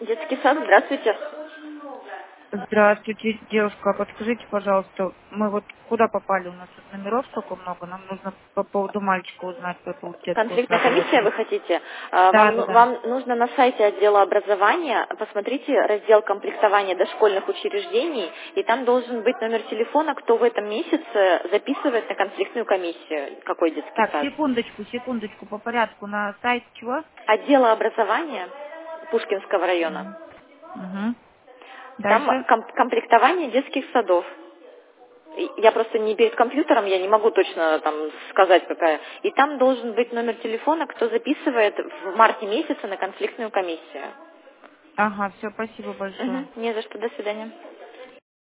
Детский сад, здравствуйте. Здравствуйте, девушка. Подскажите, пожалуйста, мы вот куда попали? У нас тут номеров столько много. Нам нужно по поводу мальчика узнать по поводу детского Конфликтная сада комиссия вашего. вы хотите? Да, Вам, да, да. вам нужно на сайте отдела образования, посмотрите раздел комплектования дошкольных учреждений, и там должен быть номер телефона, кто в этом месяце записывает на конфликтную комиссию, какой детский Так, сад. секундочку, по порядку. На сайт чего? Отдела образования Пушкинского района. Угу. Там Дальше. комплектование детских садов. Я просто не перед компьютером, я не могу точно там сказать какая. И там должен быть номер телефона, кто записывает в марте месяце на конфликтную комиссию. Ага, все, спасибо большое. Мгм. Не за что, до свидания.